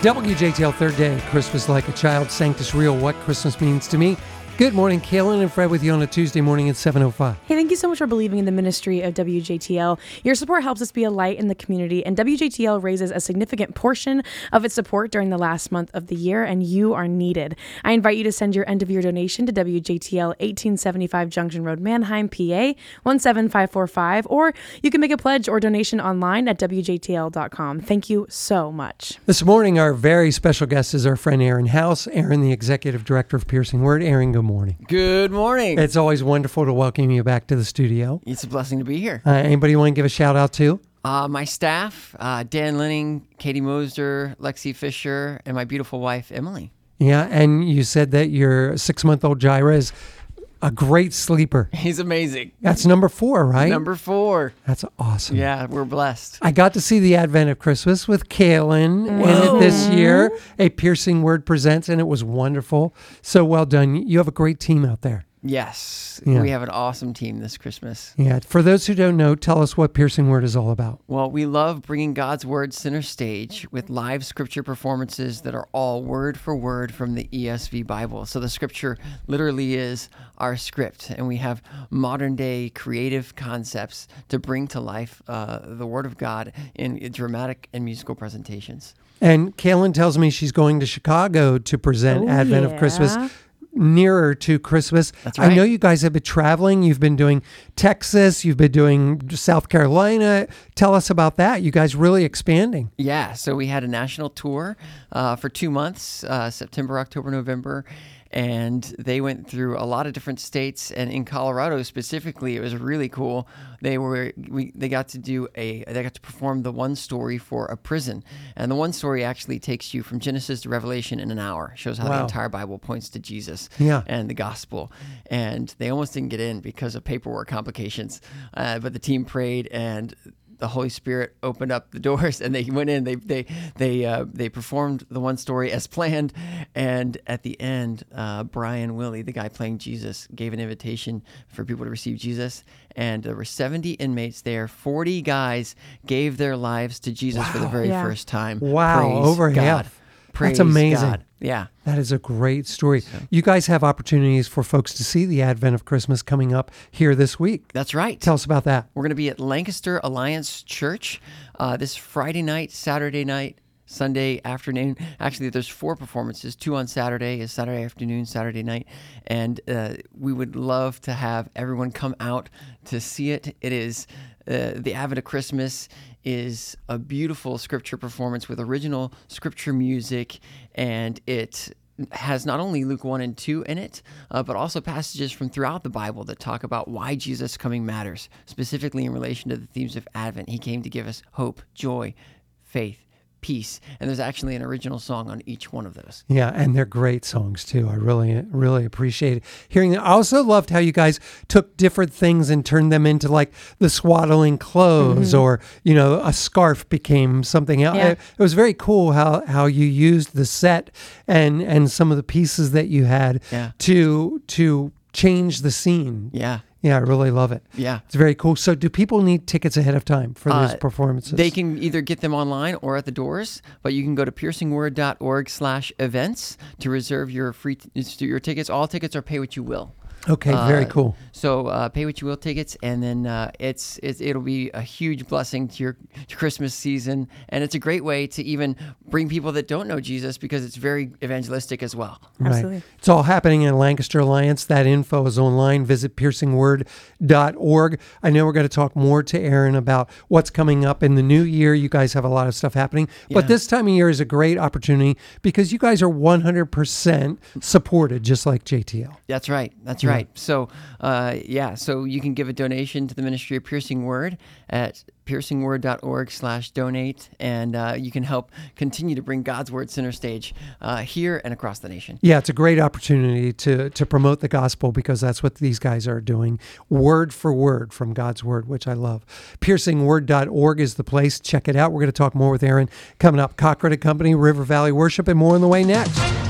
WJTL third day, Christmas like a child, Sanctus Real, what Christmas means to me. Good morning, Kaylin and Fred with you on a Tuesday morning at 7:05. Hey, thank you so much for believing in the ministry of WJTL. Your support helps us be a light in the community, and WJTL raises a significant portion of its support during the last month of the year, and you are needed. I invite you to send your end-of-year donation to WJTL 1875 Junction Road, Manheim, PA 17545, or you can make a pledge or donation online at WJTL.com. Thank you so much. This morning, our very special guest is our friend Aaron House. Aaron, the Executive Director of Piercing Word. Aaron, good morning. Good morning. It's always wonderful to welcome you back to the studio. It's a blessing to be here. Anybody want to give a shout out to? My staff, Dan Linning, Katie Moser, Lexi Fisher, and my beautiful wife, Emily. Yeah, and you said that your 6-month-old Jaira is a great sleeper. He's amazing. That's number 4, right? Number 4. That's awesome. Yeah, we're blessed. I got to see the Advent of Christmas with Kaylin in it this year. A Piercing Word Presents, and it was wonderful. So well done. You have a great team out there. Yes, Yeah. We have an awesome team this Christmas. Yeah. For those who don't know, tell us what Piercing Word is all about. Well, we love bringing God's Word center stage with live scripture performances that are all word for word from the ESV Bible. So the scripture literally is our script, and we have modern day creative concepts to bring to life the Word of God in dramatic and musical presentations. And Kaylin tells me she's going to Chicago to present Advent of Christmas nearer to Christmas. That's right. I know you guys have been traveling. You've been doing Texas. You've been doing South Carolina. Tell us about that. You guys really expanding. Yeah, so we had a national tour for 2 months, September, October, November, and they went through a lot of different states. And in Colorado specifically, it was really cool. They got to perform the one story for a prison, and the one story actually takes you from Genesis to Revelation in an hour. Shows how the entire Bible points to Jesus and the gospel. And they almost didn't get in because of paperwork complications, but the team prayed and the Holy Spirit opened up the doors, and they went in. They performed the one story as planned, and at the end, Brian Willie, the guy playing Jesus, gave an invitation for people to receive Jesus, and there were 70 inmates there. 40 guys gave their lives to Jesus for the very first time. Wow, Praise over God. half. Praise That's amazing. God. Yeah. That is a great story. You guys have opportunities for folks to see the Advent of Christmas coming up here this week. That's right. Tell us about that. We're going to be at Lancaster Alliance Church this Friday night, Saturday night, Sunday afternoon. Actually, there's 4 performances. 2 on Saturday, is Saturday afternoon, Saturday night. And we would love to have everyone come out to see it. It is the Advent of Christmas is a beautiful scripture performance with original scripture music, and it has not only Luke 1 and 2 in it, but also passages from throughout the Bible that talk about why Jesus coming matters, specifically in relation to the themes of Advent. He came to give us hope, joy, faith, peace, and there's actually an original song on each one of those. Yeah, and they're great songs too. I really appreciate hearing them. I also loved how you guys took different things and turned them into like the swaddling clothes, or a scarf became something else. Yeah. It was very cool how you used the set and some of the pieces that you had to change the scene. Yeah, I really love it. Yeah. It's very cool. So do people need tickets ahead of time for these performances? They can either get them online or at the doors, but you can go to piercingword.org/events to reserve your tickets. All tickets are pay what you will. Okay, very cool. So pay what you will tickets, and then it'll be a huge blessing to your Christmas season, and it's a great way to even bring people that don't know Jesus, because it's very evangelistic as well. Absolutely. Right. It's all happening in Lancaster Alliance. That info is online. Visit piercingword.org. I know we're going to talk more to Aaron about what's coming up in the new year. You guys have a lot of stuff happening, but this time of year is a great opportunity because you guys are 100% supported, just like JTL. That's right. That's right. So, so you can give a donation to the Ministry of Piercing Word at piercingword.org/donate, and you can help continue to bring God's Word center stage here and across the nation. Yeah, it's a great opportunity to promote the gospel, because that's what these guys are doing, word for word from God's Word, which I love. Piercingword.org is the place. Check it out. We're going to talk more with Aaron coming up. Cochran & Company, River Valley Worship, and more on the way next.